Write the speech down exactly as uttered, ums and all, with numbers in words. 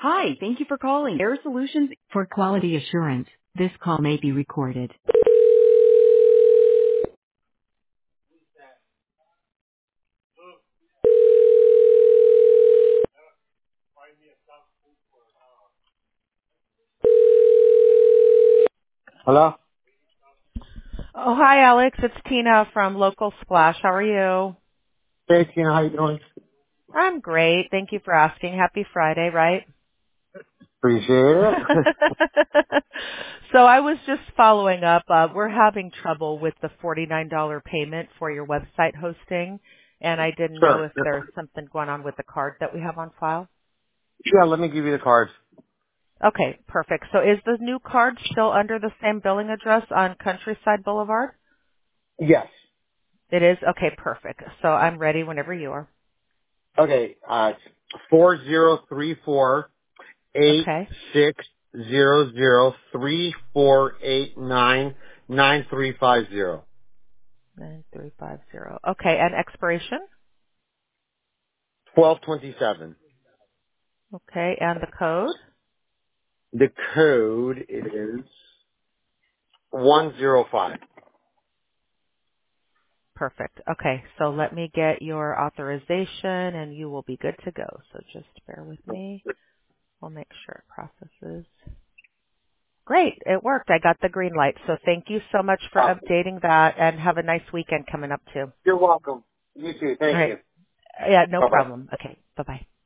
Hi, thank you for calling Air Solutions. For quality assurance, this call may be recorded. Hello? Oh, hi, Alex. It's Tina from Local Splash. How are you? Hey, Tina, how you doing? I'm great. Thank you for asking. Happy Friday, right? Appreciate it. So I was just following up. Uh, we're having trouble with the forty-nine dollars payment for your website hosting, and I didn't know Sure. if there's something going on with the card that we have on file. Yeah, let me give you the cards. Okay, perfect. So is the new card still under the same billing address on Countryside Boulevard? Yes. It is? Okay, perfect. So I'm ready whenever you are. Okay, uh, four zero three four eight Okay. six zero zero three four eight nine nine three five zero nine three five zero. Okay, and expiration? twelve twenty seven. Okay, and the code? The code is one zero five. Perfect. Okay, so let me get your authorization and you will be good to go. So just bear with me. We'll make sure it processes. Great, it worked. I got the green light. So thank you so much for Awesome. updating that and have a nice weekend coming up too. You're welcome. You too. All Thank right. you. Yeah, no Bye bye. problem. Okay, bye-bye.